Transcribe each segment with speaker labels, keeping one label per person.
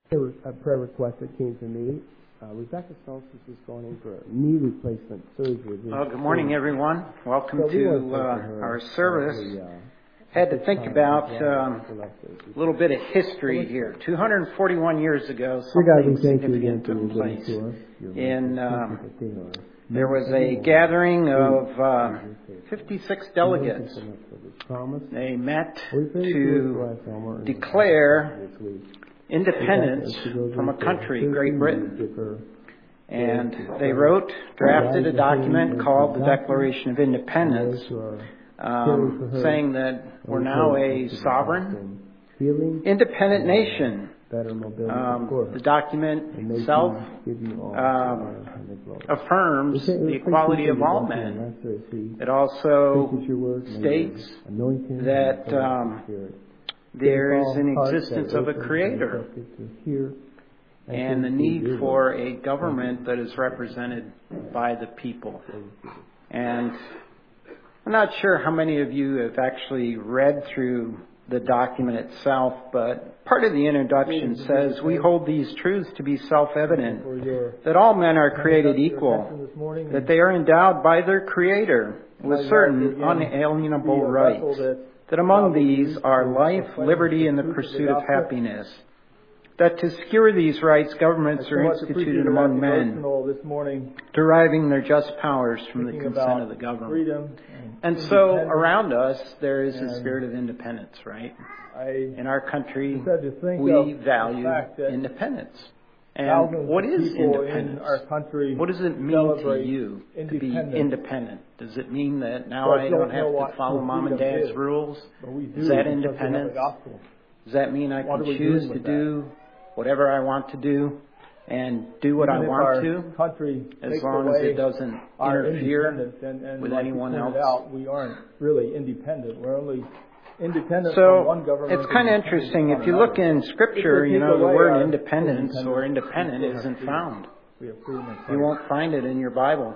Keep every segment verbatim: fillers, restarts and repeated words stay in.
Speaker 1: A prayer request that came to me. Uh, Rebecca Solstice is going in for a knee replacement surgery.
Speaker 2: Well, good morning, everyone. Welcome so to uh, our service. Uh, Had to think about um, a little bit of history here. two hundred forty-one years ago, something significant took place. In um, there was a gathering of uh, fifty-six delegates. They met to declare independence from a country, Great Britain. And they wrote, drafted a document called the Declaration of Independence, um, saying that we're now a sovereign, independent nation. Um, the document itself um, affirms the equality of all men. It also states that um, there is an existence of a creator and the need for a government that is represented by the people. And I'm not sure how many of you have actually read through the document itself, but part of the introduction says, we hold these truths to be self-evident, that all men are created equal, that they are endowed by their creator with certain unalienable rights, that among these are life, liberty, and the pursuit of happiness. That to secure these rights, governments are instituted among men, deriving their just powers from the consent of the government. And so around us, there is a spirit of independence, right? In our country, we value independence. And what is independence? What does it mean to you to be independent? Does it mean that now I don't have to follow mom and dad's rules? Is that independence? Does that mean I can choose to do whatever I want to do and do what I want to, as long as it doesn't interfere with anyone else?
Speaker 3: We aren't really independent. We're only independent
Speaker 2: so
Speaker 3: from one government.
Speaker 2: It's kind of interesting. If you look in Scripture, you know, the word independence or independent isn't found. You won't find it in your Bible.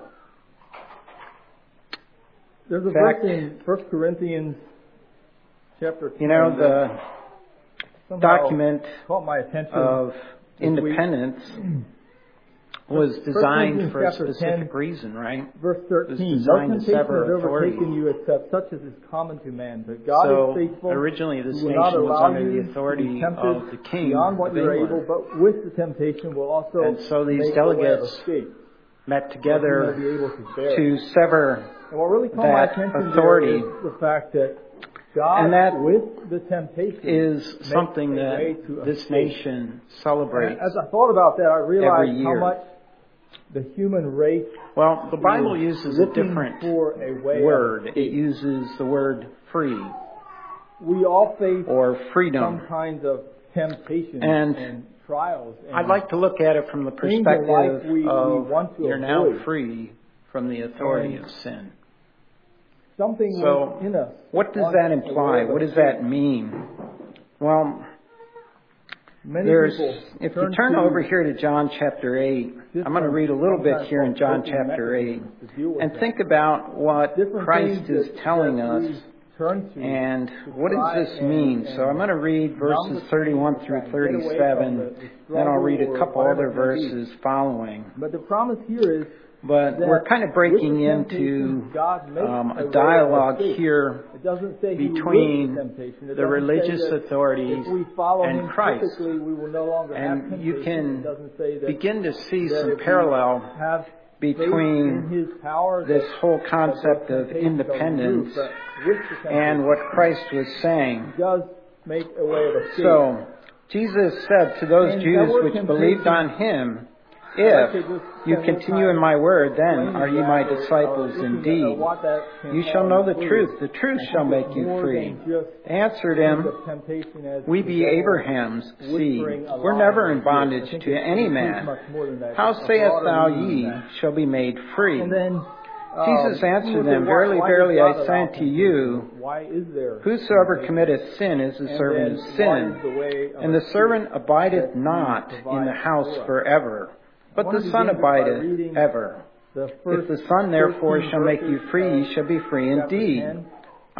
Speaker 3: There's a verse in First Corinthians chapter ten.
Speaker 2: You know, the document of independence was designed for a specific reason, right?
Speaker 3: Verse thirteen. No temptation has overtaken you except such as is common to man. But God
Speaker 2: so
Speaker 3: is faithful.
Speaker 2: Originally, this nation was under the authority of the king
Speaker 3: beyond what
Speaker 2: of
Speaker 3: you're
Speaker 2: England.
Speaker 3: able, but with the temptation will also
Speaker 2: and so these
Speaker 3: make
Speaker 2: delegates met together to, to sever
Speaker 3: and what really caught my
Speaker 2: that
Speaker 3: attention
Speaker 2: authority.
Speaker 3: There is the fact that God,
Speaker 2: and that
Speaker 3: with the temptation,
Speaker 2: is something that this nation celebrates.
Speaker 3: And as I thought about that, I realized
Speaker 2: every
Speaker 3: how
Speaker 2: year.
Speaker 3: much the human race.
Speaker 2: Well, the Bible uses a different
Speaker 3: for a way
Speaker 2: word. It uses the word free.
Speaker 3: We all face
Speaker 2: or freedom.
Speaker 3: some kinds of temptations
Speaker 2: and,
Speaker 3: and trials. And
Speaker 2: I'd like to look at it from the perspective
Speaker 3: we,
Speaker 2: of
Speaker 3: we want to
Speaker 2: you're
Speaker 3: avoid.
Speaker 2: now free from the authority
Speaker 3: and
Speaker 2: of sin.
Speaker 3: Something
Speaker 2: so,
Speaker 3: in us.
Speaker 2: What does that imply? What does that mean? Well,
Speaker 3: Many
Speaker 2: there's, if
Speaker 3: turn
Speaker 2: you turn
Speaker 3: to
Speaker 2: over here to John chapter eight, I'm going to read a little bit here in John chapter eight and think about what Christ is telling us and what does this mean. So I'm going to read verses thirty-one through thirty-seven, then I'll read a couple other verses following.
Speaker 3: But the promise here is
Speaker 2: But we're kind of breaking into um, a dialogue here between the religious authorities and Christ. And you can begin to see some parallel between this whole concept of independence and what Christ was saying. So, Jesus said to those Jews which believed on Him, if you continue in my word, then are ye my disciples indeed. You shall know the truth. The truth shall make you free. They answered him, we be Abraham's seed. We're never in bondage to any man. How sayest thou ye shall be made free? Jesus answered them, verily, verily, I say unto you, whosoever committeth sin is the servant of sin. And the servant abideth not in the house forever, but the Son abideth ever. If the Son therefore shall make you free, ye shall be free indeed.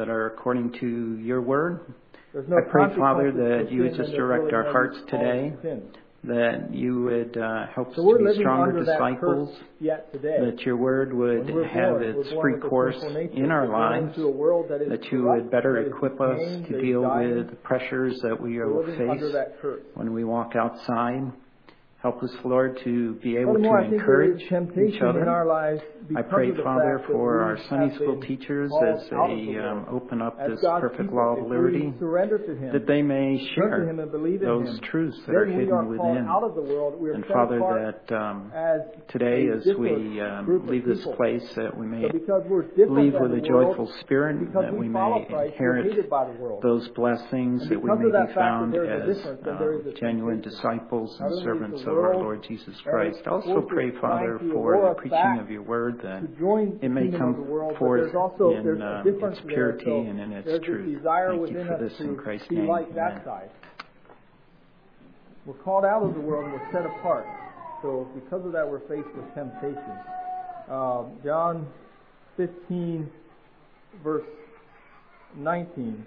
Speaker 2: that are according to your word.
Speaker 3: There's no
Speaker 2: I pray, Father,
Speaker 3: consequences
Speaker 2: that
Speaker 3: for
Speaker 2: you would
Speaker 3: sin,
Speaker 2: just
Speaker 3: and there's
Speaker 2: direct
Speaker 3: really
Speaker 2: our
Speaker 3: no
Speaker 2: hearts
Speaker 3: use
Speaker 2: today,
Speaker 3: calling sin.
Speaker 2: that you would uh, help us
Speaker 3: So we're
Speaker 2: to be
Speaker 3: living
Speaker 2: stronger
Speaker 3: under that
Speaker 2: disciples,
Speaker 3: curse yet today.
Speaker 2: that your word would
Speaker 3: When we're
Speaker 2: have
Speaker 3: born,
Speaker 2: its
Speaker 3: we're born
Speaker 2: free
Speaker 3: with a
Speaker 2: course
Speaker 3: sinful nature.
Speaker 2: in our
Speaker 3: We're born
Speaker 2: lives,
Speaker 3: into a world that is
Speaker 2: that you
Speaker 3: corrupt,
Speaker 2: would better
Speaker 3: that is
Speaker 2: equip us
Speaker 3: decaying,
Speaker 2: to
Speaker 3: that is
Speaker 2: deal
Speaker 3: dying.
Speaker 2: with the pressures that we
Speaker 3: We're
Speaker 2: will
Speaker 3: living under
Speaker 2: face
Speaker 3: that curse.
Speaker 2: when we walk outside. Help us, Lord, to be able
Speaker 3: Furthermore,
Speaker 2: to
Speaker 3: I think there is
Speaker 2: encourage
Speaker 3: temptation
Speaker 2: each other.
Speaker 3: in our lives
Speaker 2: I
Speaker 3: because
Speaker 2: pray,
Speaker 3: of the
Speaker 2: Father,
Speaker 3: fact that
Speaker 2: for
Speaker 3: we
Speaker 2: our Sunday
Speaker 3: have
Speaker 2: school
Speaker 3: been
Speaker 2: teachers
Speaker 3: called
Speaker 2: as
Speaker 3: out of
Speaker 2: they
Speaker 3: the
Speaker 2: um,
Speaker 3: world.
Speaker 2: open up
Speaker 3: As
Speaker 2: this
Speaker 3: God's
Speaker 2: perfect
Speaker 3: people,
Speaker 2: law of
Speaker 3: if
Speaker 2: liberty,
Speaker 3: we surrender to Him,
Speaker 2: that they may
Speaker 3: turn to
Speaker 2: share
Speaker 3: Him and believe in
Speaker 2: those
Speaker 3: Him,
Speaker 2: truths that are
Speaker 3: then we
Speaker 2: hidden
Speaker 3: are called
Speaker 2: within.
Speaker 3: out of the world. We are
Speaker 2: And
Speaker 3: set
Speaker 2: Father,
Speaker 3: apart
Speaker 2: that um,
Speaker 3: as
Speaker 2: today,
Speaker 3: a
Speaker 2: as
Speaker 3: different
Speaker 2: we um,
Speaker 3: group of
Speaker 2: leave this
Speaker 3: people.
Speaker 2: place, that we may
Speaker 3: So because we're different
Speaker 2: leave
Speaker 3: than
Speaker 2: with a
Speaker 3: the world,
Speaker 2: joyful spirit,
Speaker 3: because
Speaker 2: that
Speaker 3: we
Speaker 2: we
Speaker 3: follow
Speaker 2: may
Speaker 3: Christ, we're
Speaker 2: inherit
Speaker 3: hated by the world.
Speaker 2: those blessings,
Speaker 3: And
Speaker 2: that we
Speaker 3: because
Speaker 2: may
Speaker 3: of that
Speaker 2: be
Speaker 3: fact that
Speaker 2: found
Speaker 3: there is a
Speaker 2: as
Speaker 3: difference, then there is
Speaker 2: um,
Speaker 3: a
Speaker 2: genuine
Speaker 3: temptation.
Speaker 2: disciples
Speaker 3: Not
Speaker 2: and
Speaker 3: only is
Speaker 2: servants
Speaker 3: the
Speaker 2: of our
Speaker 3: world
Speaker 2: Lord Jesus
Speaker 3: and
Speaker 2: Christ.
Speaker 3: its
Speaker 2: Also
Speaker 3: forces
Speaker 2: pray, Father,
Speaker 3: trying to
Speaker 2: for
Speaker 3: lure
Speaker 2: the
Speaker 3: us
Speaker 2: preaching
Speaker 3: back
Speaker 2: of your word, that
Speaker 3: to join the
Speaker 2: it may
Speaker 3: kingdom of the
Speaker 2: come
Speaker 3: world, but
Speaker 2: forth
Speaker 3: there's also
Speaker 2: in
Speaker 3: there's a
Speaker 2: um,
Speaker 3: difference
Speaker 2: its
Speaker 3: there.
Speaker 2: purity
Speaker 3: So
Speaker 2: and in its
Speaker 3: there's
Speaker 2: truth.
Speaker 3: this desire
Speaker 2: Thank you
Speaker 3: within
Speaker 2: for
Speaker 3: us
Speaker 2: this in
Speaker 3: to
Speaker 2: Christ's
Speaker 3: be
Speaker 2: name.
Speaker 3: like
Speaker 2: Amen.
Speaker 3: that side. We're called out of the world and we're set apart. So because of that, we're faced with temptation. Uh, John fifteen, verse nineteen.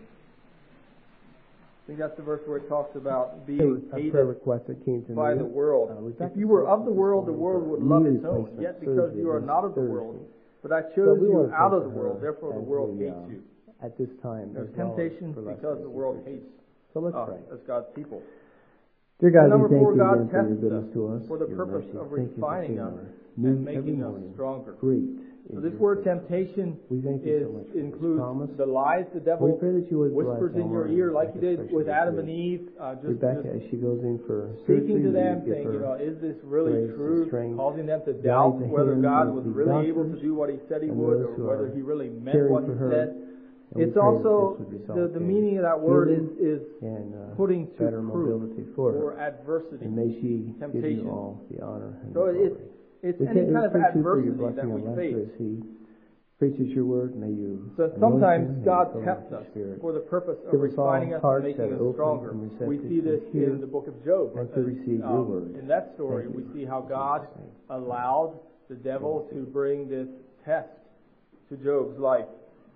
Speaker 3: I think that's the verse where it talks about being
Speaker 1: a
Speaker 3: hated
Speaker 1: prayer request that came to
Speaker 3: by
Speaker 1: me.
Speaker 3: the world.
Speaker 1: Uh, was
Speaker 3: If
Speaker 1: that
Speaker 3: you
Speaker 1: the
Speaker 3: were
Speaker 1: same
Speaker 3: of the
Speaker 1: this
Speaker 3: world, the
Speaker 1: morning
Speaker 3: world
Speaker 1: for
Speaker 3: would
Speaker 1: knee
Speaker 3: love its own.
Speaker 1: replacement
Speaker 3: Yet because
Speaker 1: surgery
Speaker 3: you are
Speaker 1: this
Speaker 3: not of the
Speaker 1: Thursday.
Speaker 3: world, but I
Speaker 1: So
Speaker 3: chose
Speaker 1: we
Speaker 3: you
Speaker 1: want to
Speaker 3: out
Speaker 1: pray
Speaker 3: of the
Speaker 1: for
Speaker 3: world,
Speaker 1: her
Speaker 3: therefore the
Speaker 1: as
Speaker 3: world
Speaker 1: we,
Speaker 3: hates
Speaker 1: uh,
Speaker 3: you.
Speaker 1: At this time,
Speaker 3: There's
Speaker 1: as well as
Speaker 3: temptations
Speaker 1: for Leslie
Speaker 3: because the
Speaker 1: as
Speaker 3: world
Speaker 1: we preach.
Speaker 3: hates
Speaker 1: So let's
Speaker 3: us
Speaker 1: pray.
Speaker 3: as God's people.
Speaker 1: Dear God,
Speaker 3: And number
Speaker 1: we thank
Speaker 3: four,
Speaker 1: you
Speaker 3: God
Speaker 1: again for your
Speaker 3: tests
Speaker 1: goodness
Speaker 3: us
Speaker 1: to us,
Speaker 3: for the
Speaker 1: your
Speaker 3: purpose
Speaker 1: mercy.
Speaker 3: of
Speaker 1: Thank you for
Speaker 3: refining
Speaker 1: being
Speaker 3: us
Speaker 1: our
Speaker 3: and
Speaker 1: new
Speaker 3: making
Speaker 1: every
Speaker 3: us
Speaker 1: morning.
Speaker 3: stronger.
Speaker 1: Great.
Speaker 3: So
Speaker 1: is
Speaker 3: this
Speaker 1: your
Speaker 3: word
Speaker 1: faithfulness.
Speaker 3: temptation
Speaker 1: We thank you
Speaker 3: is
Speaker 1: so much for this
Speaker 3: includes
Speaker 1: promise.
Speaker 3: the lies the
Speaker 1: We
Speaker 3: devil
Speaker 1: pray that you would bless
Speaker 3: whispers in your
Speaker 1: Elmer
Speaker 3: ear,
Speaker 1: and
Speaker 3: like he did
Speaker 1: especially
Speaker 3: with
Speaker 1: this
Speaker 3: Adam
Speaker 1: week.
Speaker 3: and Eve, uh, just,
Speaker 1: Rebecca,
Speaker 3: just
Speaker 1: as she goes in for
Speaker 3: speaking to
Speaker 1: surgery,
Speaker 3: them,
Speaker 1: we give
Speaker 3: saying, you know,
Speaker 1: her
Speaker 3: is this really
Speaker 1: grace and
Speaker 3: true?
Speaker 1: strength.
Speaker 3: Causing them to
Speaker 1: Guide
Speaker 3: doubt
Speaker 1: the
Speaker 3: whether
Speaker 1: hands
Speaker 3: God
Speaker 1: of
Speaker 3: was
Speaker 1: the
Speaker 3: really able to
Speaker 1: doctors
Speaker 3: do what He said He
Speaker 1: and
Speaker 3: would,
Speaker 1: those
Speaker 3: or
Speaker 1: who
Speaker 3: whether
Speaker 1: are
Speaker 3: He really meant
Speaker 1: caring
Speaker 3: what
Speaker 1: for
Speaker 3: He
Speaker 1: her.
Speaker 3: said.
Speaker 1: And we
Speaker 3: It's
Speaker 1: pray that
Speaker 3: also
Speaker 1: this would result
Speaker 3: the, the
Speaker 1: in
Speaker 3: meaning of that word is
Speaker 1: healing
Speaker 3: is
Speaker 1: and uh,
Speaker 3: putting to
Speaker 1: better
Speaker 3: proof
Speaker 1: mobility for her.
Speaker 3: or adversity.
Speaker 1: And may she give
Speaker 3: temptation.
Speaker 1: you all the honor and
Speaker 3: So
Speaker 1: the
Speaker 3: it's
Speaker 1: glory.
Speaker 3: it's
Speaker 1: We
Speaker 3: any
Speaker 1: can't
Speaker 3: kind of
Speaker 1: pray too for your
Speaker 3: adversity
Speaker 1: blessing
Speaker 3: that
Speaker 1: on
Speaker 3: we
Speaker 1: Lester
Speaker 3: face.
Speaker 1: as he preaches your word. May you
Speaker 3: So
Speaker 1: anoint
Speaker 3: sometimes
Speaker 1: him and
Speaker 3: God
Speaker 1: fill him
Speaker 3: tests
Speaker 1: with your
Speaker 3: us
Speaker 1: Spirit.
Speaker 3: for the purpose of
Speaker 1: Give us all
Speaker 3: refining us and
Speaker 1: hearts
Speaker 3: making
Speaker 1: that are
Speaker 3: us
Speaker 1: open
Speaker 3: stronger.
Speaker 1: and receptive
Speaker 3: We see
Speaker 1: to
Speaker 3: this
Speaker 1: hear
Speaker 3: in the book of Job.
Speaker 1: and to receive your
Speaker 3: Um,
Speaker 1: word.
Speaker 3: In that story,
Speaker 1: Thank
Speaker 3: we
Speaker 1: you.
Speaker 3: see how
Speaker 1: In
Speaker 3: God
Speaker 1: Jesus' name.
Speaker 3: allowed the devil to bring this test to Job's life.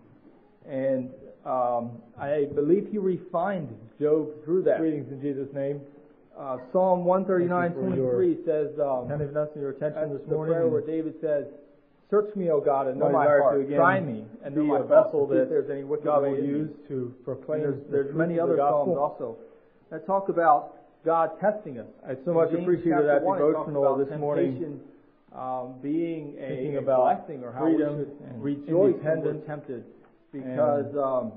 Speaker 3: And um, I believe he refined Job through that. Greetings in Jesus' name. Uh, Psalm one thirty-nine twenty-three says, um, attentiveness and your attention this morning, the prayer where David says, "Search me, O God, and know my heart. Try me, and know my vessel that there's any wicked God will use to proclaim." There's, there's many other psalms also that talk about God testing us. I so much appreciated that devotional this morning, um, being a, a blessing, or how we should rejoice when we're tempted. Because um,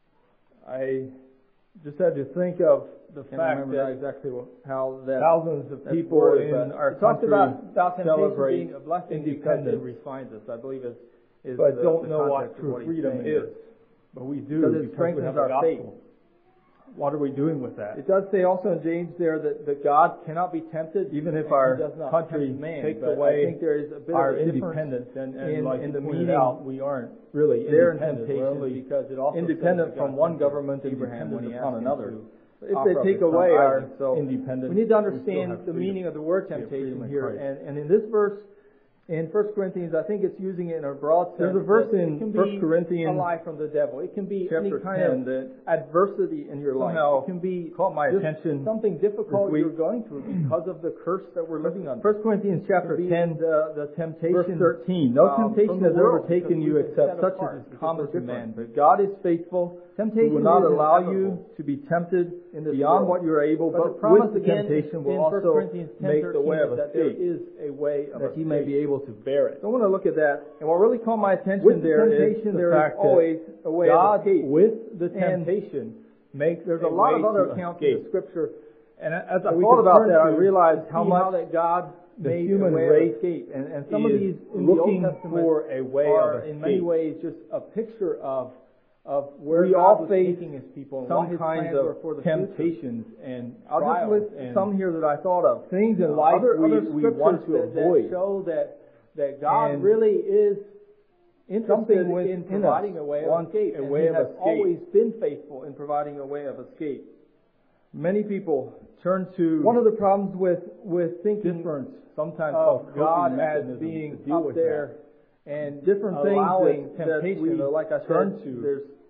Speaker 3: I just had to think of the fact that exactly how that thousands of people in our country about, about celebrate being a blessing because it refines us. I believe is is but the, don't the know what true freedom is. But we do because it because strengthens our faith. What are we doing with that? It does say also in James there that, that God cannot be tempted, even if our country man, takes away I think there is a bit our of a independence. And, and in, like in the meaning, out, we aren't really independent. We're only because it also independent from one government and dependent upon another. If they take away our so independence, we need to understand the meaning of the word temptation here. And, and in this verse, in First Corinthians, I think it's using it in a broad sense. There's a verse in First Corinthians, a lie from the devil. It can be any kind of adversity in your life. It can be caught my attention. Something difficult you're going through because of the curse that we're living under. First Corinthians chapter ten, the, the temptation, verse thirteen. No um, temptation has overtaken you except such as is common to man. But God is faithful. Temptation will not allow you to be tempted beyond what you're able, but, but with the temptation will also make the way of escape. There is a way of that you may be able to bear it. So I want to look at that. And what really caught my attention with there the is the there fact is always a way God of escape. With the temptation makes there's a, a lot of other accounts escape. In the Scripture. And as I thought about that, I realized how much that God the made human race escape. And, and some of these in looking the Old Testament for a way are of in many ways just a picture of of where we God all was face taking His people, and some kinds of for the temptations future. And I'll just list and some here that I thought of. Things in life other, we, other we want to that, avoid. That show that that God and really is interested in providing a way of escape, a way and He of has escape. Always been faithful in providing a way of escape. Many people turn to one of the problems with with thinking different sometimes of God as being up there. That. And different things that, temptation that we like I turn said, to. There's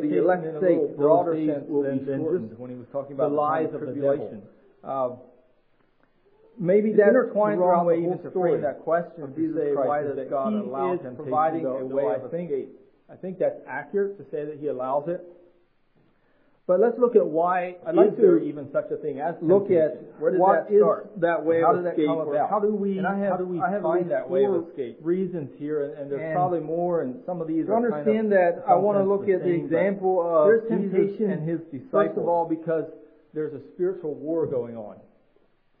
Speaker 3: the elect's sake, broader sense than, than just when he was talking about the lies of the tribulation. Uh, maybe that's intertwined the wrong way even to frame that question of Jesus Christ, why does God allow him providing a way of escape? I think that's accurate to say that He allows it. But let's look at why I'd like to even such a thing as look at where does that start? That way of escape? How do we and I have, how do we I have find that way of escape? Reasons here, and, and there's and probably more, and some of these. To are understand kind of that, I want to look the at the example of there's temptation and His disciples. First of all, because there's a spiritual war going on.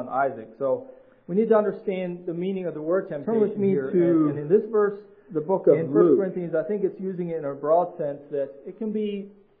Speaker 3: on Isaac. So we need to understand the meaning of the word temptation.
Speaker 1: Turn with me
Speaker 3: here.
Speaker 1: to
Speaker 3: and, and in this verse,
Speaker 1: the book of
Speaker 3: in
Speaker 1: Luke.
Speaker 3: First Corinthians, I think it's using it in a broad sense that it can be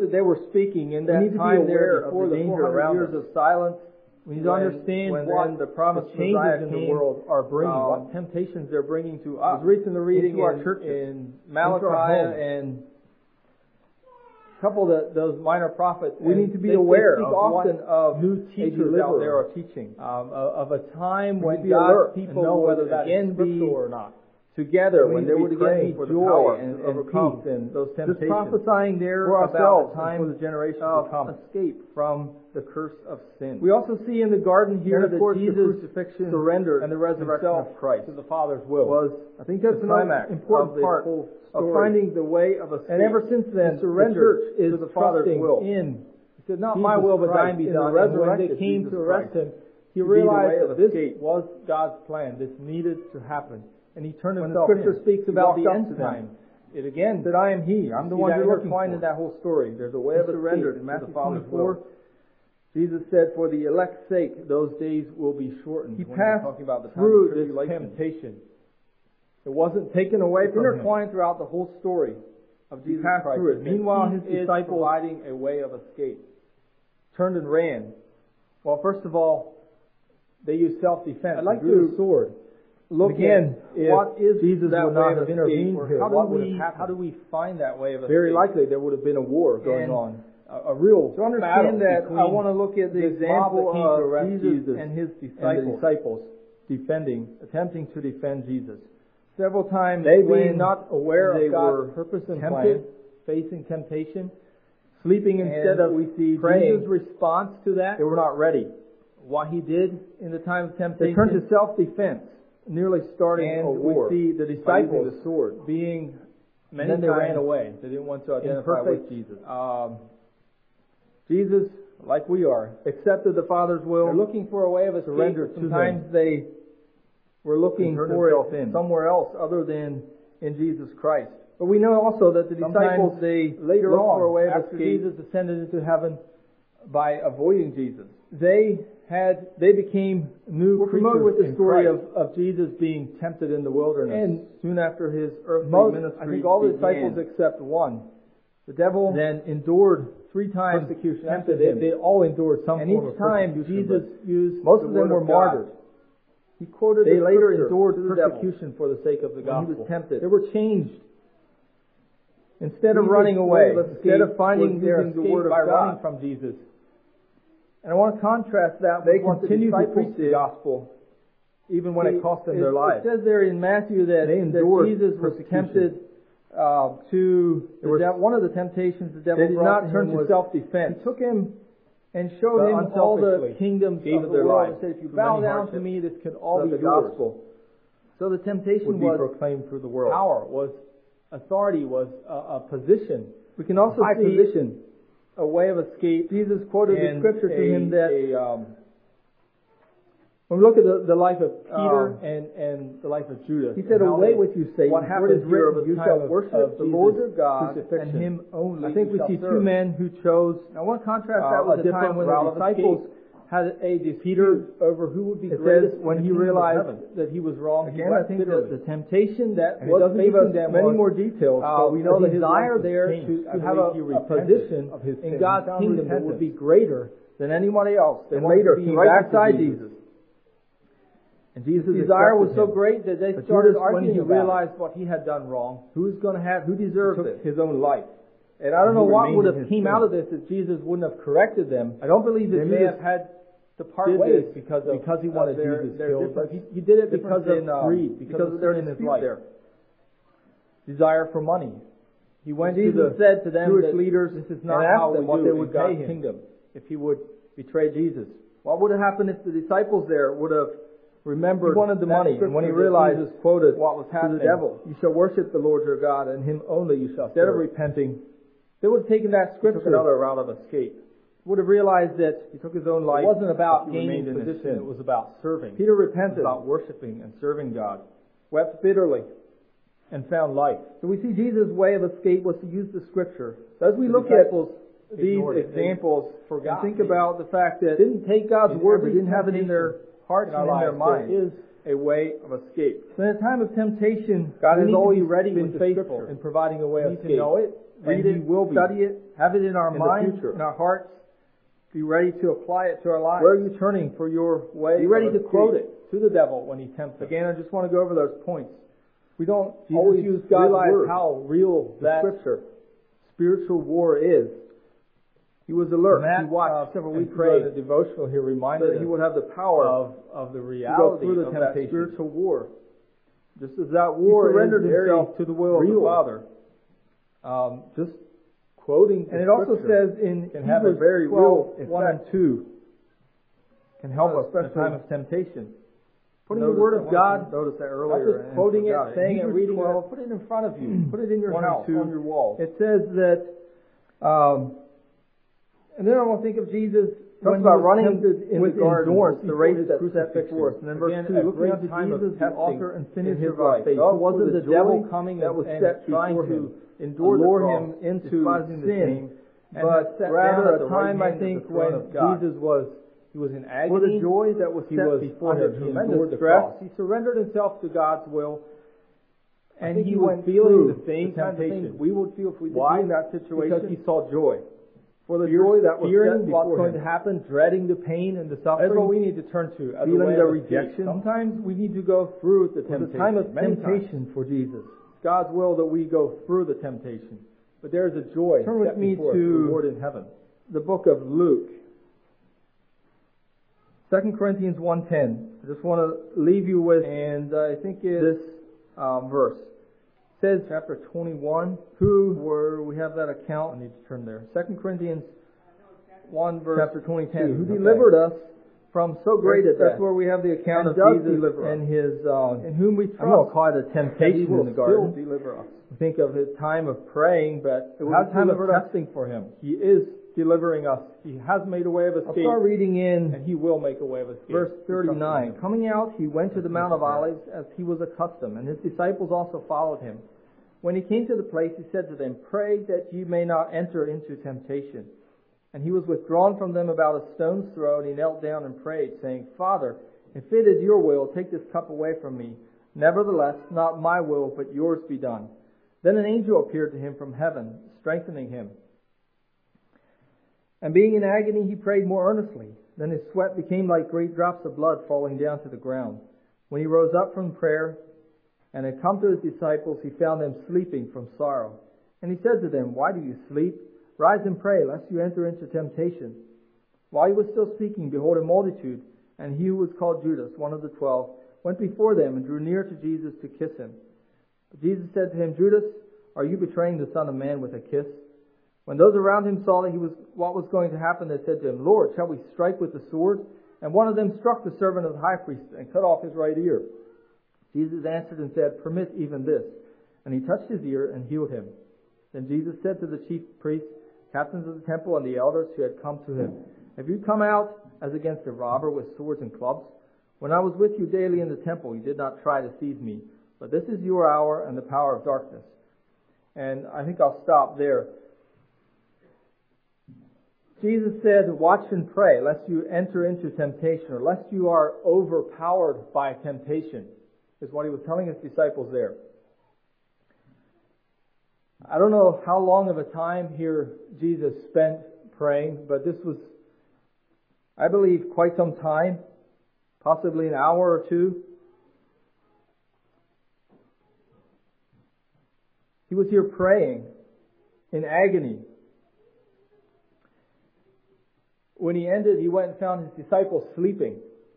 Speaker 3: that they were speaking in
Speaker 1: We
Speaker 3: that
Speaker 1: need to be
Speaker 3: time there
Speaker 1: aware of
Speaker 3: before
Speaker 1: the
Speaker 3: the
Speaker 1: danger
Speaker 3: four hundred
Speaker 1: around
Speaker 3: years
Speaker 1: us.
Speaker 3: of silence.
Speaker 1: We need to
Speaker 3: when-
Speaker 1: understand
Speaker 3: when
Speaker 1: what
Speaker 3: then the promised
Speaker 1: the changes
Speaker 3: Messiah
Speaker 1: in
Speaker 3: came,
Speaker 1: the world are bringing,
Speaker 3: um,
Speaker 1: what temptations they're bringing to
Speaker 3: I
Speaker 1: us,
Speaker 3: was recently reading
Speaker 1: into our
Speaker 3: in,
Speaker 1: churches,
Speaker 3: in
Speaker 1: into our
Speaker 3: Malachi
Speaker 1: homes.
Speaker 3: and a couple of the, those minor prophets.
Speaker 1: We
Speaker 3: and
Speaker 1: need to be
Speaker 3: they,
Speaker 1: aware
Speaker 3: they speak
Speaker 1: of
Speaker 3: often
Speaker 1: what
Speaker 3: of
Speaker 1: new
Speaker 3: a
Speaker 1: teachers
Speaker 3: deliverer
Speaker 1: out there are teaching.
Speaker 3: um, of, of a time
Speaker 1: We
Speaker 3: when
Speaker 1: need to be
Speaker 3: God's
Speaker 1: alert and
Speaker 3: people
Speaker 1: know
Speaker 3: would
Speaker 1: whether that is
Speaker 3: again be
Speaker 1: scriptural or not.
Speaker 3: together
Speaker 1: when
Speaker 3: when
Speaker 1: they
Speaker 3: we
Speaker 1: were to
Speaker 3: pray
Speaker 1: get
Speaker 3: for the
Speaker 1: joy
Speaker 3: power
Speaker 1: and-
Speaker 3: to
Speaker 1: and
Speaker 3: overcome
Speaker 1: peace.
Speaker 3: sin, those
Speaker 1: Just
Speaker 3: temptations.
Speaker 1: prophesying there
Speaker 3: for
Speaker 1: about
Speaker 3: ourselves
Speaker 1: the
Speaker 3: and
Speaker 1: time
Speaker 3: for the generations
Speaker 1: of
Speaker 3: to come.
Speaker 1: escape
Speaker 3: From the curse of sin.
Speaker 1: We also see in the garden here
Speaker 3: And of
Speaker 1: that
Speaker 3: course, the
Speaker 1: Jesus
Speaker 3: crucifixion
Speaker 1: surrendered
Speaker 3: and the resurrection
Speaker 1: himself
Speaker 3: of Christ
Speaker 1: to the Father's will.
Speaker 3: was
Speaker 1: I think that's
Speaker 3: the
Speaker 1: another
Speaker 3: climax
Speaker 1: important
Speaker 3: of this
Speaker 1: part
Speaker 3: whole
Speaker 1: of
Speaker 3: story.
Speaker 1: finding the way of escape.
Speaker 3: And ever since then,
Speaker 1: the surrender
Speaker 3: the church is
Speaker 1: to the Father's
Speaker 3: trusting
Speaker 1: will.
Speaker 3: in
Speaker 1: He said, "Not
Speaker 3: Jesus
Speaker 1: my will, but
Speaker 3: Christ,
Speaker 1: thine be
Speaker 3: in the
Speaker 1: done." And when they
Speaker 3: resurrected
Speaker 1: came
Speaker 3: Jesus
Speaker 1: to arrest
Speaker 3: Christ
Speaker 1: him, he
Speaker 3: to be the way
Speaker 1: realized
Speaker 3: of
Speaker 1: that this
Speaker 3: escape.
Speaker 1: was God's plan. This needed to happen, and he turned
Speaker 3: When the
Speaker 1: himself
Speaker 3: Scripture
Speaker 1: in.
Speaker 3: speaks
Speaker 1: He
Speaker 3: about
Speaker 1: walked
Speaker 3: the
Speaker 1: up
Speaker 3: end
Speaker 1: to them.
Speaker 3: time, it again
Speaker 1: Said, "I am He. I'm the
Speaker 3: see
Speaker 1: one
Speaker 3: that
Speaker 1: you're looking
Speaker 3: intertwined
Speaker 1: for."
Speaker 3: in that whole story. There's a way
Speaker 1: He
Speaker 3: of
Speaker 1: surrendered.
Speaker 3: escape
Speaker 1: In
Speaker 3: to
Speaker 1: Matthew
Speaker 3: the Father's
Speaker 1: twenty-four,
Speaker 3: will. Jesus said, "For the elect's sake, those days will be shortened."
Speaker 1: he
Speaker 3: when
Speaker 1: passed
Speaker 3: talking about the time
Speaker 1: through
Speaker 3: of
Speaker 1: this
Speaker 3: tribulation.
Speaker 1: temptation. It wasn't taken away
Speaker 3: It's
Speaker 1: from him.
Speaker 3: intertwined throughout the whole story of
Speaker 1: He
Speaker 3: Jesus
Speaker 1: passed
Speaker 3: Christ.
Speaker 1: through it.
Speaker 3: And
Speaker 1: Meanwhile,
Speaker 3: he
Speaker 1: his
Speaker 3: is
Speaker 1: disciples
Speaker 3: providing a way of escape.
Speaker 1: turned and ran.
Speaker 3: Well, first of all, they used self-defense.
Speaker 1: I'd like
Speaker 3: They drew
Speaker 1: to
Speaker 3: the sword.
Speaker 1: Look
Speaker 3: Again,
Speaker 1: at
Speaker 3: what is
Speaker 1: Jesus
Speaker 3: that
Speaker 1: would
Speaker 3: way
Speaker 1: not
Speaker 3: of
Speaker 1: have
Speaker 3: escape,
Speaker 1: intervened
Speaker 3: or
Speaker 1: here.
Speaker 3: how do
Speaker 1: What would
Speaker 3: we
Speaker 1: have happened?
Speaker 3: how do we find that way of escape?
Speaker 1: Very likely there would have been a war going
Speaker 3: And
Speaker 1: on.
Speaker 3: a, a real
Speaker 1: To understand
Speaker 3: battle
Speaker 1: that, I
Speaker 3: between
Speaker 1: want to look at the
Speaker 3: this
Speaker 1: example
Speaker 3: mob that came to
Speaker 1: of
Speaker 3: arrest
Speaker 1: Jesus,
Speaker 3: Jesus
Speaker 1: and his
Speaker 3: and the
Speaker 1: disciples,
Speaker 3: disciples defending, attempting to defend Jesus.
Speaker 1: several times
Speaker 3: They
Speaker 1: when
Speaker 3: being not aware
Speaker 1: they
Speaker 3: of God's
Speaker 1: were
Speaker 3: purpose and
Speaker 1: tempted,
Speaker 3: plan, facing temptation,
Speaker 1: sleeping instead
Speaker 3: and
Speaker 1: of
Speaker 3: we see
Speaker 1: praying,
Speaker 3: Jesus' response to that.
Speaker 1: they were not ready.
Speaker 3: What he did in the time of
Speaker 1: They
Speaker 3: temptation.
Speaker 1: turned to self-defense, nearly starting
Speaker 3: and
Speaker 1: a war.
Speaker 3: we see the
Speaker 1: by
Speaker 3: disciples
Speaker 1: using the sword.
Speaker 3: being many
Speaker 1: then they
Speaker 3: times
Speaker 1: ran away.
Speaker 3: They didn't want to identify
Speaker 1: perfect-
Speaker 3: with Jesus.
Speaker 1: Um,
Speaker 3: Jesus, like we are,
Speaker 1: accepted the Father's will.
Speaker 3: they're looking for a way of escape.
Speaker 1: Surrender to
Speaker 3: Sometimes
Speaker 1: him.
Speaker 3: they were looking
Speaker 1: And turn
Speaker 3: for
Speaker 1: himself
Speaker 3: it
Speaker 1: in.
Speaker 3: somewhere else other than in Jesus Christ.
Speaker 1: But we know also that the disciples,
Speaker 3: Sometimes
Speaker 1: they
Speaker 3: later
Speaker 1: looked
Speaker 3: on,
Speaker 1: for a way of
Speaker 3: after
Speaker 1: escape.
Speaker 3: Jesus ascended into heaven, by avoiding Jesus,
Speaker 1: They had, they became new
Speaker 3: we're
Speaker 1: creatures
Speaker 3: familiar with the
Speaker 1: in
Speaker 3: story
Speaker 1: Christ.
Speaker 3: of, of Jesus being tempted in the wilderness.
Speaker 1: And
Speaker 3: soon after his earthly
Speaker 1: most,
Speaker 3: ministry
Speaker 1: I think all the
Speaker 3: began,
Speaker 1: disciples except one, the devil
Speaker 3: then endured
Speaker 1: three times
Speaker 3: persecution.
Speaker 1: tempted
Speaker 3: They,
Speaker 1: him.
Speaker 3: they all endured some
Speaker 1: And
Speaker 3: form
Speaker 1: each
Speaker 3: of
Speaker 1: time
Speaker 3: persecution,
Speaker 1: Jesus
Speaker 3: but used
Speaker 1: most
Speaker 3: the
Speaker 1: of them
Speaker 3: word
Speaker 1: were
Speaker 3: of God.
Speaker 1: martyred. He quoted
Speaker 3: They
Speaker 1: the
Speaker 3: later
Speaker 1: scripture
Speaker 3: endured
Speaker 1: to the devil
Speaker 3: persecution for the sake of the
Speaker 1: when
Speaker 3: gospel.
Speaker 1: he was tempted.
Speaker 3: They were changed.
Speaker 1: Instead of
Speaker 3: Jesus'
Speaker 1: running away,
Speaker 3: way of
Speaker 1: instead of
Speaker 3: escape
Speaker 1: finding
Speaker 3: was their
Speaker 1: using the
Speaker 3: escape
Speaker 1: word of
Speaker 3: by
Speaker 1: God.
Speaker 3: running from Jesus.
Speaker 1: And I want to contrast that
Speaker 3: They
Speaker 1: with what the
Speaker 3: continued to
Speaker 1: disciples
Speaker 3: preach the
Speaker 1: did.
Speaker 3: gospel, even when
Speaker 1: See,
Speaker 3: it cost them
Speaker 1: it,
Speaker 3: their lives.
Speaker 1: It says there in Matthew that,
Speaker 3: They
Speaker 1: that
Speaker 3: endured
Speaker 1: Jesus was
Speaker 3: persecution.
Speaker 1: tempted uh, to
Speaker 3: There
Speaker 1: the
Speaker 3: was-
Speaker 1: dev- one of the temptations the devil
Speaker 3: They did
Speaker 1: brought
Speaker 3: not
Speaker 1: to
Speaker 3: turn
Speaker 1: him
Speaker 3: to
Speaker 1: was
Speaker 3: self-defense.
Speaker 1: he took him and showed
Speaker 3: But
Speaker 1: him all the
Speaker 3: unselfishly
Speaker 1: kingdoms
Speaker 3: gave
Speaker 1: of
Speaker 3: of
Speaker 1: the
Speaker 3: their
Speaker 1: world
Speaker 3: lives
Speaker 1: and said, if you
Speaker 3: through
Speaker 1: bow
Speaker 3: many
Speaker 1: down to
Speaker 3: hardships,
Speaker 1: me, this can all
Speaker 3: so
Speaker 1: be
Speaker 3: that the
Speaker 1: yours.
Speaker 3: gospel
Speaker 1: So the temptation
Speaker 3: would be
Speaker 1: was
Speaker 3: proclaimed through the world.
Speaker 1: power, was authority, was a, a position. We can also
Speaker 3: High
Speaker 1: see
Speaker 3: position.
Speaker 1: a way of escape. Jesus quoted the
Speaker 3: And
Speaker 1: scripture to
Speaker 3: a-
Speaker 1: him that
Speaker 3: a, um,
Speaker 1: when we look at the, the life of Peter,
Speaker 3: um, and, and the life of Judas.
Speaker 1: he said,
Speaker 3: and how
Speaker 1: away
Speaker 3: they-
Speaker 1: with you, Satan.
Speaker 3: What
Speaker 1: For
Speaker 3: happened
Speaker 1: it is
Speaker 3: here of
Speaker 1: written,
Speaker 3: a
Speaker 1: you
Speaker 3: time
Speaker 1: shall
Speaker 3: of-
Speaker 1: worship
Speaker 3: of
Speaker 1: the
Speaker 3: Jesus'
Speaker 1: Lord your God,
Speaker 3: crucifixion.
Speaker 1: and him only
Speaker 3: I think
Speaker 1: you
Speaker 3: we
Speaker 1: shall
Speaker 3: see
Speaker 1: serve.
Speaker 3: two men who chose
Speaker 1: Now I want to contrast
Speaker 3: uh,
Speaker 1: that with
Speaker 3: a
Speaker 1: the time
Speaker 3: different
Speaker 1: when
Speaker 3: route
Speaker 1: the
Speaker 3: of
Speaker 1: disciples
Speaker 3: escape.
Speaker 1: had a dispute
Speaker 3: Peter over who would be
Speaker 1: It
Speaker 3: greatest
Speaker 1: says when
Speaker 3: in
Speaker 1: he
Speaker 3: the kingdom of
Speaker 1: realized
Speaker 3: heaven.
Speaker 1: that he was wrong,
Speaker 3: Again,
Speaker 1: again, I
Speaker 3: I
Speaker 1: think
Speaker 3: think
Speaker 1: that
Speaker 3: that
Speaker 1: the temptation that
Speaker 3: And it
Speaker 1: was
Speaker 3: doesn't
Speaker 1: gave
Speaker 3: give
Speaker 1: us
Speaker 3: us them
Speaker 1: many
Speaker 3: was,
Speaker 1: more details.
Speaker 3: uh,
Speaker 1: Uh, we know
Speaker 3: a
Speaker 1: that his desire
Speaker 3: life was
Speaker 1: there
Speaker 3: changed.
Speaker 1: to,
Speaker 3: I
Speaker 1: to have
Speaker 3: believe
Speaker 1: a,
Speaker 3: he
Speaker 1: a
Speaker 3: repented
Speaker 1: position
Speaker 3: of his sin.
Speaker 1: in
Speaker 3: He
Speaker 1: God's
Speaker 3: found
Speaker 1: kingdom that would be
Speaker 3: repentance.
Speaker 1: greater than anybody else.
Speaker 3: They
Speaker 1: And
Speaker 3: wanted
Speaker 1: later
Speaker 3: to be
Speaker 1: came
Speaker 3: right
Speaker 1: back
Speaker 3: beside
Speaker 1: beside Jesus.
Speaker 3: Jesus.
Speaker 1: And Jesus'
Speaker 3: Jesus
Speaker 1: desire was
Speaker 3: accepted
Speaker 1: so
Speaker 3: him.
Speaker 1: great that they
Speaker 3: But
Speaker 1: started
Speaker 3: Judas, when
Speaker 1: arguing
Speaker 3: he
Speaker 1: about it.
Speaker 3: realized what he had done wrong,
Speaker 1: Who's going to have, who
Speaker 3: he
Speaker 1: deserved
Speaker 3: took
Speaker 1: it?
Speaker 3: his own life.
Speaker 1: And I don't
Speaker 3: and
Speaker 1: know
Speaker 3: he
Speaker 1: what
Speaker 3: remained
Speaker 1: would
Speaker 3: in
Speaker 1: have
Speaker 3: his
Speaker 1: came
Speaker 3: sin.
Speaker 1: out of this if Jesus wouldn't have corrected them.
Speaker 3: I don't believe that
Speaker 1: They may
Speaker 3: Judas
Speaker 1: have had to part
Speaker 3: did
Speaker 1: ways
Speaker 3: this
Speaker 1: because of
Speaker 3: because he
Speaker 1: of
Speaker 3: wanted
Speaker 1: their,
Speaker 3: Jesus
Speaker 1: their
Speaker 3: killed, but
Speaker 1: difference.
Speaker 3: he, he did it
Speaker 1: Difference
Speaker 3: because
Speaker 1: in,
Speaker 3: of
Speaker 1: um,
Speaker 3: greed,
Speaker 1: because
Speaker 3: because
Speaker 1: of
Speaker 3: of
Speaker 1: their
Speaker 3: sin in his
Speaker 1: dispute
Speaker 3: life.
Speaker 1: there.
Speaker 3: Desire for money. He went
Speaker 1: Jesus
Speaker 3: to the
Speaker 1: said to them
Speaker 3: Jewish
Speaker 1: that
Speaker 3: leaders
Speaker 1: this is
Speaker 3: and
Speaker 1: not
Speaker 3: asked
Speaker 1: how
Speaker 3: them
Speaker 1: we
Speaker 3: what
Speaker 1: do
Speaker 3: they
Speaker 1: in
Speaker 3: would pay
Speaker 1: God's
Speaker 3: him
Speaker 1: kingdom.
Speaker 3: if he would betray Jesus.
Speaker 1: What would have happened if the disciples there would have remembered
Speaker 3: He wanted the
Speaker 1: that
Speaker 3: money, and when he
Speaker 1: scripture that
Speaker 3: realized
Speaker 1: Jesus quoted
Speaker 3: what was
Speaker 1: to the
Speaker 3: happening,
Speaker 1: devil, you shall worship the Lord your God, and him only you shall
Speaker 3: instead of
Speaker 1: serve.
Speaker 3: repenting,
Speaker 1: They would have taken that
Speaker 3: he took
Speaker 1: scripture,
Speaker 3: another route of escape.
Speaker 1: would have realized that
Speaker 3: He took his own life.
Speaker 1: it wasn't about
Speaker 3: but he
Speaker 1: gaining
Speaker 3: remained in his
Speaker 1: position,
Speaker 3: sin.
Speaker 1: it was about serving.
Speaker 3: Peter
Speaker 1: It was
Speaker 3: repented
Speaker 1: about
Speaker 3: about worshiping and serving God, wept bitterly, and found life.
Speaker 1: So we see Jesus' way of escape was to use the scripture. So as we
Speaker 3: The
Speaker 1: look at
Speaker 3: disciples
Speaker 1: these
Speaker 3: ignored it. They
Speaker 1: examples
Speaker 3: forgot
Speaker 1: and think
Speaker 3: it.
Speaker 1: about the fact that
Speaker 3: They
Speaker 1: didn't take God's
Speaker 3: in
Speaker 1: word,
Speaker 3: every
Speaker 1: they didn't have it in their hearts
Speaker 3: in our
Speaker 1: and in their
Speaker 3: lives,
Speaker 1: minds.
Speaker 3: there is a way of escape.
Speaker 1: So in a time of temptation,
Speaker 3: God
Speaker 1: we
Speaker 3: has
Speaker 1: need to
Speaker 3: always
Speaker 1: be ready
Speaker 3: been
Speaker 1: with the
Speaker 3: faithful
Speaker 1: scripture.
Speaker 3: in providing a way
Speaker 1: We
Speaker 3: of
Speaker 1: need
Speaker 3: escape.
Speaker 1: to know it, read
Speaker 3: And
Speaker 1: it,
Speaker 3: He will be
Speaker 1: study it, have it in our
Speaker 3: in the
Speaker 1: minds,
Speaker 3: future.
Speaker 1: in our hearts, be ready to apply it to our lives.
Speaker 3: Where are you turning for your way?
Speaker 1: Be ready
Speaker 3: of
Speaker 1: to
Speaker 3: escape?
Speaker 1: quote it
Speaker 3: to the devil when he tempts us.
Speaker 1: Again, I just want to go over those points. We don't
Speaker 3: Jesus
Speaker 1: always
Speaker 3: used God's
Speaker 1: realize
Speaker 3: word.
Speaker 1: how real the
Speaker 3: That
Speaker 1: scripture, spiritual war is. He was alert.
Speaker 3: Matt,
Speaker 1: he watched
Speaker 3: uh, several
Speaker 1: and
Speaker 3: weeks ago in
Speaker 1: prayed
Speaker 3: the devotional here
Speaker 1: so
Speaker 3: reminded
Speaker 1: that he
Speaker 3: us
Speaker 1: would have the power
Speaker 3: of, of the
Speaker 1: to go
Speaker 3: reality
Speaker 1: through the
Speaker 3: of that
Speaker 1: temptation.
Speaker 3: spiritual war. Just as that war
Speaker 1: he surrendered
Speaker 3: is
Speaker 1: himself
Speaker 3: to the will
Speaker 1: real.
Speaker 3: of the Father. Um, just quoting
Speaker 1: And
Speaker 3: the
Speaker 1: it also
Speaker 3: Scripture
Speaker 1: says in
Speaker 3: can have a
Speaker 1: Hebrews
Speaker 3: very
Speaker 1: twelve,
Speaker 3: real
Speaker 1: one and
Speaker 3: effect.
Speaker 1: two,
Speaker 3: Can help
Speaker 1: Well,
Speaker 3: us in a
Speaker 1: especially
Speaker 3: time of temptation.
Speaker 1: putting
Speaker 3: Notice
Speaker 1: the Word
Speaker 3: I
Speaker 1: of
Speaker 3: wanted
Speaker 1: God,
Speaker 3: to notice that
Speaker 1: not
Speaker 3: earlier.
Speaker 1: just
Speaker 3: and
Speaker 1: quoting it,
Speaker 3: forgot it.
Speaker 1: saying it,
Speaker 3: Hebrews
Speaker 1: reading
Speaker 3: twelve,
Speaker 1: it, put it in front of you, put it in your
Speaker 3: one and
Speaker 1: house,
Speaker 3: two.
Speaker 1: on your wall.
Speaker 3: It says that, um, and then I want to think of Jesus
Speaker 1: Talks
Speaker 3: when he
Speaker 1: about
Speaker 3: was
Speaker 1: running
Speaker 3: tempted in
Speaker 1: with
Speaker 3: the garden
Speaker 1: endurance the
Speaker 3: before
Speaker 1: race
Speaker 3: his
Speaker 1: that's set
Speaker 3: crucifixion.
Speaker 1: before us. And then verse
Speaker 3: Again,
Speaker 1: two,
Speaker 3: a
Speaker 1: looking
Speaker 3: great
Speaker 1: unto
Speaker 3: time of
Speaker 1: Jesus, the
Speaker 3: testing
Speaker 1: author and
Speaker 3: in
Speaker 1: finisher
Speaker 3: his
Speaker 1: of our
Speaker 3: life.
Speaker 1: faith.
Speaker 3: So it
Speaker 1: Who
Speaker 3: wasn't
Speaker 1: for
Speaker 3: the
Speaker 1: joy
Speaker 3: devil coming
Speaker 1: that
Speaker 3: and-
Speaker 1: was
Speaker 3: and
Speaker 1: set
Speaker 3: trying
Speaker 1: before
Speaker 3: to
Speaker 1: him, endure the
Speaker 3: allure
Speaker 1: cross,
Speaker 3: him into
Speaker 1: despising the
Speaker 3: sin,
Speaker 1: shame, and
Speaker 3: but
Speaker 1: has sat down
Speaker 3: rather
Speaker 1: at
Speaker 3: a
Speaker 1: the
Speaker 3: time,
Speaker 1: right
Speaker 3: I
Speaker 1: hand of
Speaker 3: think,
Speaker 1: the throne
Speaker 3: when
Speaker 1: of God.
Speaker 3: Jesus was, he was in agony.
Speaker 1: For the joy that was
Speaker 3: he
Speaker 1: set
Speaker 3: was
Speaker 1: before
Speaker 3: under
Speaker 1: him, he
Speaker 3: tremendous
Speaker 1: endured the
Speaker 3: stress.
Speaker 1: cross.
Speaker 3: He surrendered himself to God's will.
Speaker 1: I
Speaker 3: And
Speaker 1: think
Speaker 3: he,
Speaker 1: he
Speaker 3: was
Speaker 1: went
Speaker 3: feeling
Speaker 1: through
Speaker 3: the same
Speaker 1: the kinds of
Speaker 3: temptation.
Speaker 1: things we would feel if we did
Speaker 3: Why?
Speaker 1: be in that situation.
Speaker 3: Because he saw joy.
Speaker 1: For the
Speaker 3: Fear-
Speaker 1: joy that was
Speaker 3: fearing
Speaker 1: set
Speaker 3: what's
Speaker 1: before
Speaker 3: going
Speaker 1: him.
Speaker 3: to happen, dreading the pain and the suffering.
Speaker 1: That's what
Speaker 3: we need to turn to. As
Speaker 1: Feeling
Speaker 3: a way
Speaker 1: the
Speaker 3: of escape.
Speaker 1: rejection.
Speaker 3: Sometimes we need to go through the
Speaker 1: It was
Speaker 3: temptation.
Speaker 1: a time of
Speaker 3: Many
Speaker 1: temptation
Speaker 3: times.
Speaker 1: for Jesus.
Speaker 3: It's God's will that we go through the temptation. But there is a joy
Speaker 1: Turn with
Speaker 3: set
Speaker 1: me
Speaker 3: before us,
Speaker 1: to
Speaker 3: reward in heaven.
Speaker 1: The book of Luke.
Speaker 3: Second Corinthians one ten. I just want to leave you with, and I think it's this um, verse. It says, chapter twenty-one, who, where we have that account, I need to turn there. Second Corinthians one, verse
Speaker 1: Chapter twenty-two.
Speaker 3: ten.
Speaker 1: Who
Speaker 3: Okay.
Speaker 1: delivered us
Speaker 3: From so great a
Speaker 1: That's,
Speaker 3: death.
Speaker 1: that's where we have the account
Speaker 3: and
Speaker 1: of
Speaker 3: does
Speaker 1: Jesus
Speaker 3: deliver
Speaker 1: and
Speaker 3: us.
Speaker 1: his, uh,
Speaker 3: in whom we
Speaker 1: I'm going
Speaker 3: trust.
Speaker 1: to call it a
Speaker 3: That he
Speaker 1: temptation
Speaker 3: will
Speaker 1: in the
Speaker 3: still
Speaker 1: garden.
Speaker 3: deliver us. Think of his time of praying, but it was
Speaker 1: Has
Speaker 3: a time of
Speaker 1: delivered us.
Speaker 3: testing for him. He is delivering us. He has made a way of
Speaker 1: I'll
Speaker 3: escape,
Speaker 1: start reading in
Speaker 3: and he will make a way of escape.
Speaker 1: verse thirty-nine.
Speaker 3: We trust in him.
Speaker 1: Coming out, he went to the Mount of Olives as he was accustomed, and his disciples also followed him. When he came to the place, he said to them, Pray that you may not enter into temptation. And he was withdrawn from them about a stone's throw, and he knelt down and prayed, saying, Father, if it is your will, take this cup away from me. Nevertheless, not my will, but yours be done. Then an angel appeared to him from heaven, strengthening him. And being in agony, he prayed more earnestly. Then his sweat became like great drops of blood falling down to the ground. When he rose up from prayer and had come to his disciples, he found them sleeping from sorrow. And he said to them, Why do you sleep? Rise and pray, lest you enter into temptation. While he was still speaking, behold, a multitude, and he who was called Judas, one of the twelve, went before them and drew near to Jesus to kiss him. But Jesus said to him, Judas, are you betraying the Son of Man with a kiss? When those around him saw that he was what was going to happen, they said to him, Lord, shall we strike with the sword? And one of them struck the servant of the high priest and cut off his right ear. Jesus answered and said, Permit even this. And he touched his ear and healed him. Then Jesus said to the chief priests, captains of the temple, and the elders who had come to him, Have you come out as against a robber with swords and clubs? When I was with you daily in the temple, you did not try to seize me. But this is your hour and the power of darkness. And I think I'll stop there. Jesus said, watch and pray, lest you enter into temptation, or lest you are overpowered by temptation, is what he was telling his disciples there. I don't know how long of a time here Jesus spent praying, but this was, I believe, quite some time, possibly an hour or two. He was here praying in agony. When he ended, he went and found his disciples sleeping.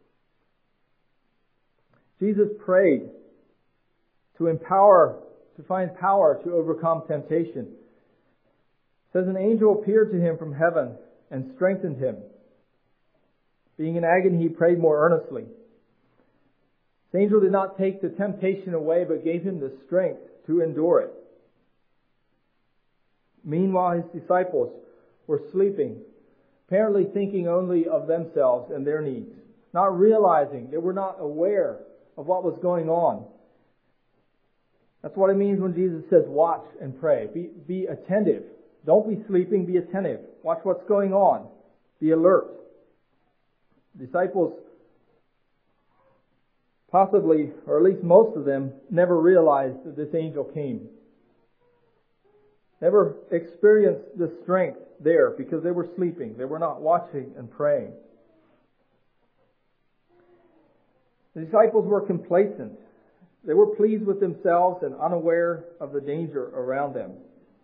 Speaker 1: Jesus prayed to empower, to find power to overcome temptation. It says an angel appeared to him from heaven and strengthened him. Being in agony, he prayed more earnestly. The angel did not take the temptation away, but gave him the strength to endure it. Meanwhile, his disciples were sleeping, apparently thinking only of themselves and their needs, not realizing, they were not aware of what was going on. That's what it means when Jesus says, watch and pray. Be, be attentive. Don't be sleeping, be attentive. Watch what's going on. Be alert. The disciples, possibly, or at least most of them, never realized that this angel came. Never experienced the strength there because they were sleeping. They were not watching and praying. The disciples were complacent. They were pleased with themselves and unaware of the danger around them.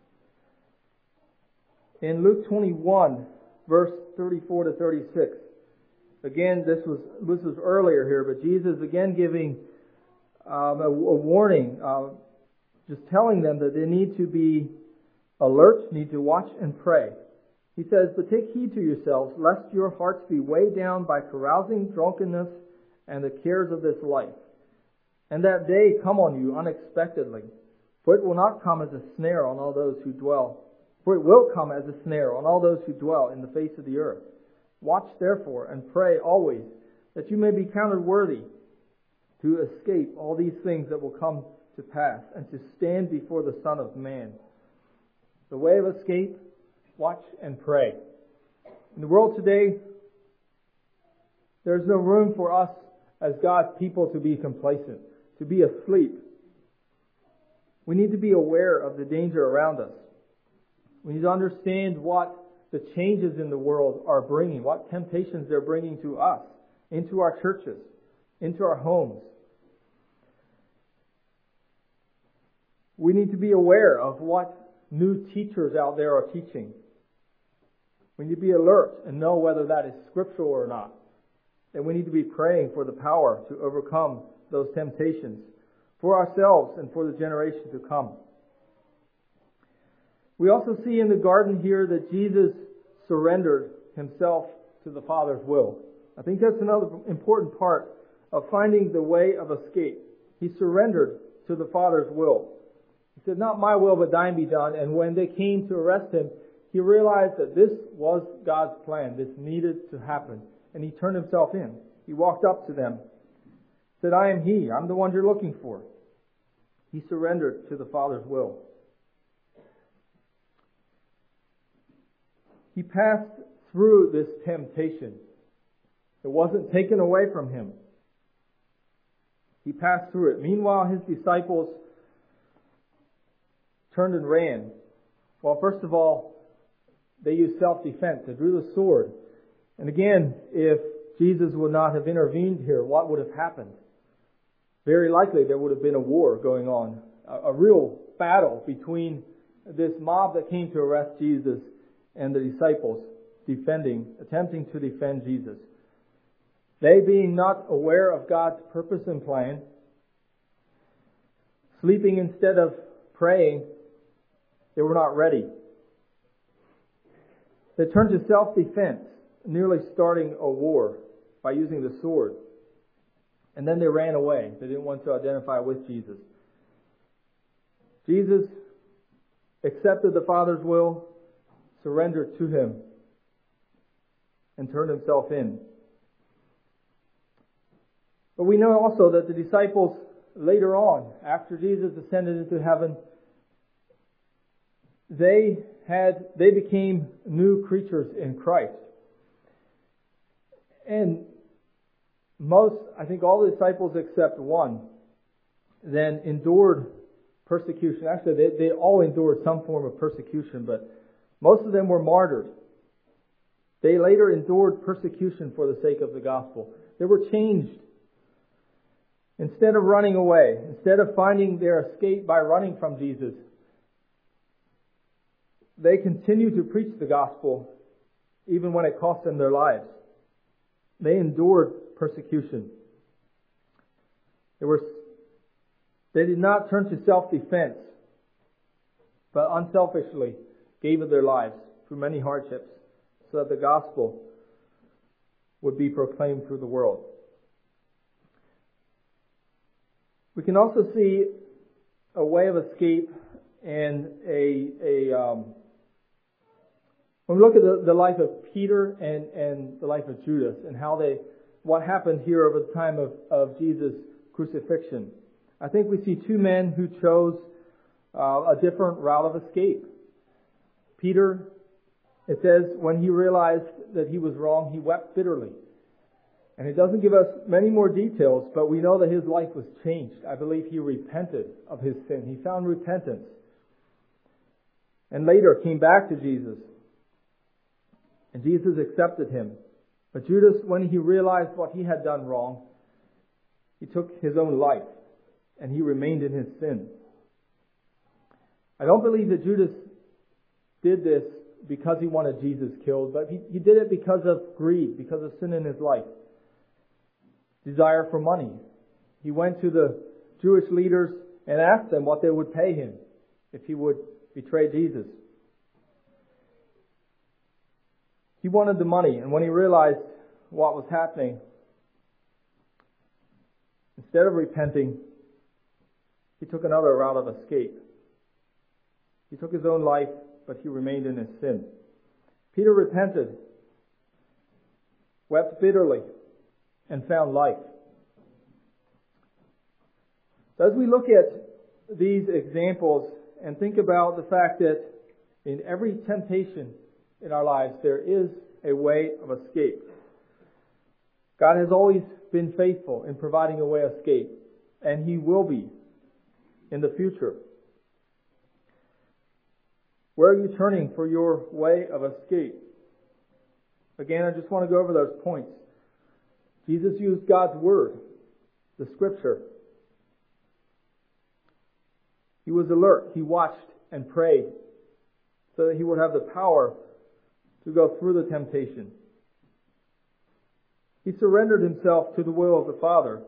Speaker 1: In Luke twenty-one, verse thirty-four to thirty-six, again, this was this was earlier here, but Jesus again giving um, a, a warning, uh, just telling them that they need to be alert, need to watch and pray. He says, but take heed to yourselves, lest your hearts be weighed down by carousing, drunkenness, and the cares of this life. And that day come on you unexpectedly. For it will not come as a snare on all those who dwell. For it will come as a snare on all those who dwell in the face of the earth. Watch therefore and pray always, that you may be counted worthy to escape all these things that will come to pass, and to stand before the Son of Man. The way of escape, watch and pray. In the world today, there's no room for us as God's people to be complacent, to be asleep. We need to be aware of the danger around us. We need to understand what the changes in the world are bringing, what temptations they're bringing to us, into our churches, into our homes. We need to be aware of what new teachers out there are teaching. We need to be alert and know whether that is scriptural or not. And we need to be praying for the power to overcome those temptations for ourselves and for the generation to come. We also see in the garden here that Jesus surrendered himself to the Father's will. I think that's another important part of finding the way of escape. He surrendered to the Father's will. He said, not my will, but thine be done. And when they came to arrest him, he realized that this was God's plan. This needed to happen. And he turned himself in. He walked up to them, said, I am he. I'm the one you're looking for. He surrendered to the Father's will. He passed through this temptation. It wasn't taken away from him. He passed through it. Meanwhile, his disciples turned and ran. Well, first of all, they used self-defense. They drew the sword. And again, if Jesus would not have intervened here, what would have happened? Very likely there would have been a war going on. A, a real battle between this mob that came to arrest Jesus and the disciples defending, attempting to defend Jesus. They, being not aware of God's purpose and plan, sleeping instead of praying, they were not ready. They turned to self-defense, nearly starting a war by using the sword. And then they ran away. They didn't want to identify with Jesus. Jesus accepted the Father's will, surrendered to him, and turned himself in. But we know also that the disciples later on, after Jesus ascended into heaven, they had, they became new creatures in Christ. And most, I think all the disciples except one, then endured persecution. Actually, they, they all endured some form of persecution, but most of them were martyred. They later endured persecution for the sake of the gospel. They were changed. Instead of running away, instead of finding their escape by running from Jesus, they continued to preach the gospel even when it cost them their lives. They endured persecution. They were, they did not turn to self-defense, but unselfishly gave of their lives through many hardships so that the gospel would be proclaimed through the world. We can also see a way of escape and a, a um, when we look at the, the life of Peter and, and the life of Judas and how they, what happened here over the time of, of Jesus' crucifixion. I think we see two men who chose uh, a different route of escape. Peter, it says, when he realized that he was wrong, he wept bitterly. And it doesn't give us many more details, but we know that his life was changed. I believe he repented of his sin. He found repentance. And later came back to Jesus. And Jesus accepted him. But Judas, when he realized what he had done wrong, he took his own life. And he remained in his sin. I don't believe that Judas did this because he wanted Jesus killed, but he, he did it because of greed, because of sin in his life. Desire for money. He went to the
Speaker 3: Jewish leaders and asked them what they would pay him if he would betray Jesus. He wanted the money, and when he realized what was happening, instead of repenting, he took another route of escape. He took his own life, but he remained in his sin. Peter repented, wept bitterly, and found life. So as we look at these examples and think about the fact that in every temptation in our lives, there is a way of escape. God has always been faithful in providing a way of escape, and He will be in the future. Where are you turning for your way of escape? Again, I just want to go over those points. Jesus used God's Word, the Scripture. He was alert. He watched and prayed so that he would have the power to go through the temptation. He surrendered himself to the will of the Father.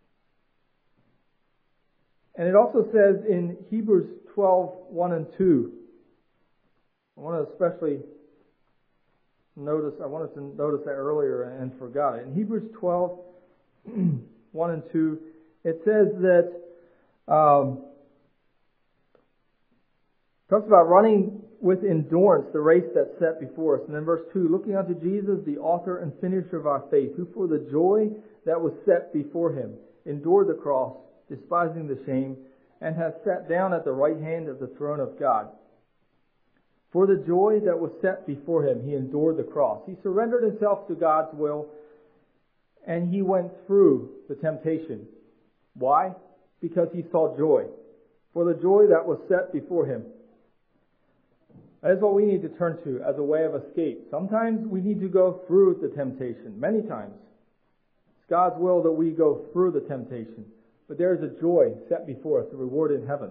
Speaker 3: And it also says in Hebrews twelve, one and two, I want to especially notice, I wanted to notice that earlier and forgot it. In Hebrews twelve, one and two, it says that, um, talks about running with endurance the race that's set before us. And then verse two, looking unto Jesus, the author and finisher of our faith, who for the joy that was set before him endured the cross, despising the shame, and hath sat down at the right hand of the throne of God. For the joy that was set before him, he endured the cross. He surrendered himself to God's will, and he went through the temptation. Why? Because he saw joy. For the joy that was set before him. That is what we need to turn to as a way of escape. Sometimes we need to go through the temptation. Many times. It's God's will that we go through the temptation. But there is a joy set before us, a reward in heaven.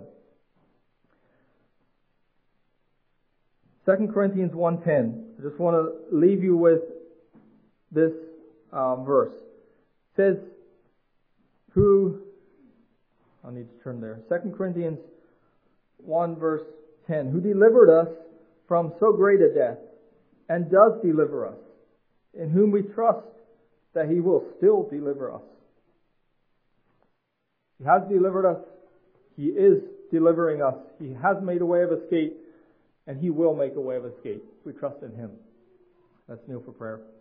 Speaker 3: Second Corinthians one ten. I just want to leave you with this uh, verse. It says, who, I'll need to turn there. Second Corinthians one verse ten. Who delivered us from so great a death, and does deliver us, in whom we trust that He will still deliver us. He has delivered us. He is delivering us. He has made a way of escape, and He will make a way of escape. We trust in Him. Let's kneel for prayer.